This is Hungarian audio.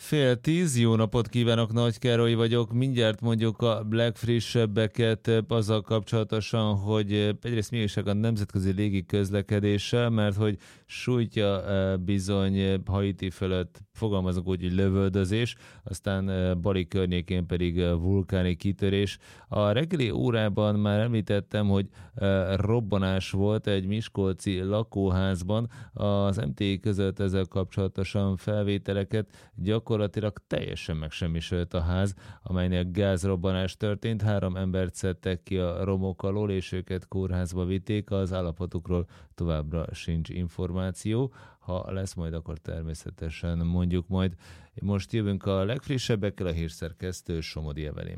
9:30, jó napot kívánok, Nagy Károly vagyok. Mindjárt mondjuk a legfrissebbeket azzal kapcsolatosan, hogy egyrészt mi is a nemzetközi légi közlekedéssel, mert hogy sújtja bizony Haiti fölött, fogalmazok úgy, hogy lövöldözés, aztán Bali környékén pedig vulkáni kitörés. A reggeli órában már említettem, hogy robbanás volt egy miskolci lakóházban, az MTI között ezzel kapcsolatosan felvételeket, gyakorlatilag teljesen megsemmisült a ház, amelynek gázrobbanás történt. 3 embert szedtek ki a romok alól, és őket kórházba vitték, az állapotukról továbbra sincs információ. Ha lesz majd, akkor természetesen mondjuk majd. Most jövünk a legfrissebbekkel, a hírszerkesztő Somodi Evelyn.